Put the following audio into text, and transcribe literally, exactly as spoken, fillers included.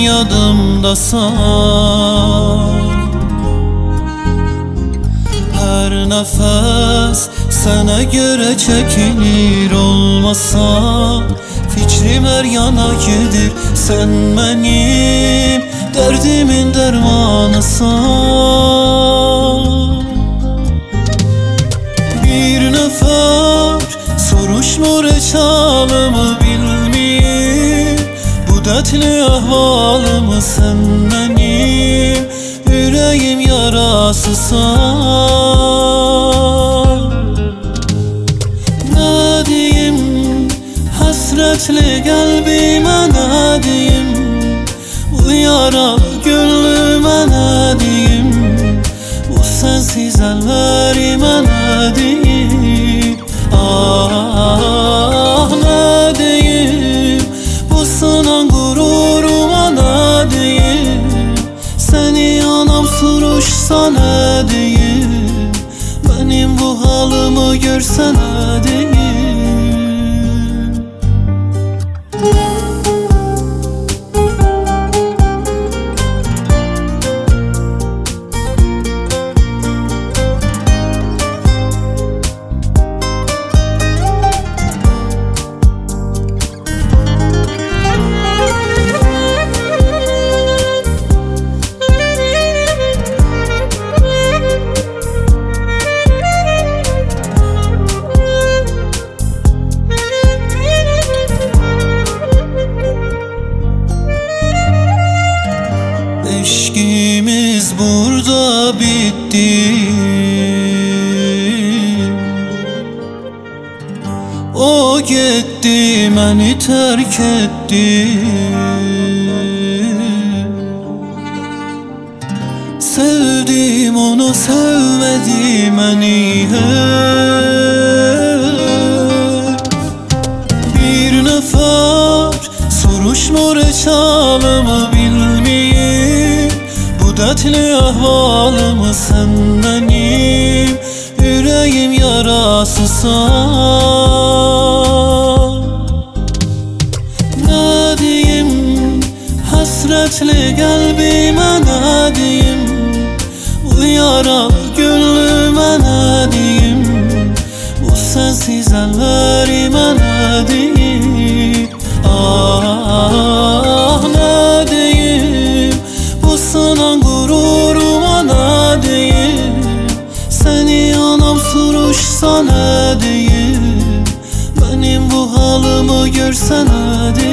yadımdasan. Her nefes sana göre çekilir olmasa, fikrim her yana gedir, sen benim derdimin dermanısan. Bir nefer soruşmur hiç halımı bilmeyim, bu dertli ahvalımı, sen benim yüreğim yarasısan. Ne diyeyim hasretli kalbime, ne diyeyim bu yara gönlüme, ne diyeyim bu sensiz ellerime, ne diyeyim. Ah ne diyeyim bu sınan gururuma, ne diyeyim seni anam soruşsa, ne diyeyim benim bu halımı görse, ne diyeyim. İşkimiz burada bitti, o gitti beni terk etti. Sevdim onu, sevmedi beni. Bir nefer soruşmur hiç halımı bilmeyim, bu dertli ahvalımı, sen benim yüreğim yarasısan. Ne diyeyim hasretli kalbime, ne diyeyim bu yara gönlüme, ne diyeyim bu sensiz ellerime, ne diyeyim. Ah ne diyeyim bu sınan gururuma, ne diyeyim seni anam soruşsa, ne diyeyim benim bu halımı görse, ne diyeyim.